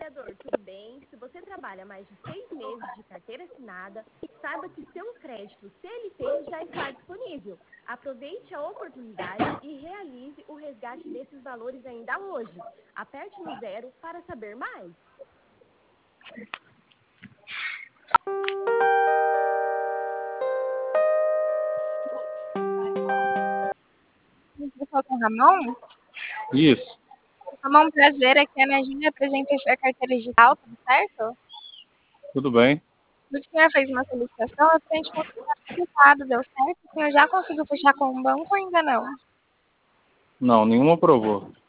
trabalhador, tudo bem? Se você trabalha mais de 6 meses de carteira assinada, saiba que seu crédito CLT já está disponível. Aproveite a oportunidade e realize o resgate desses valores ainda hoje. Aperte no 0 para saber mais. Você falou com o Ramon? Isso, Ramon, prazer, aqui é a Ana Júlia, apresenta a carteira digital, tudo certo? tudo bem. O senhor fez uma solicitação, é pra gente confirmar o resultado, deu certo? O senhor já conseguiu fechar com o banco ou ainda não? Não, nenhum aprovou.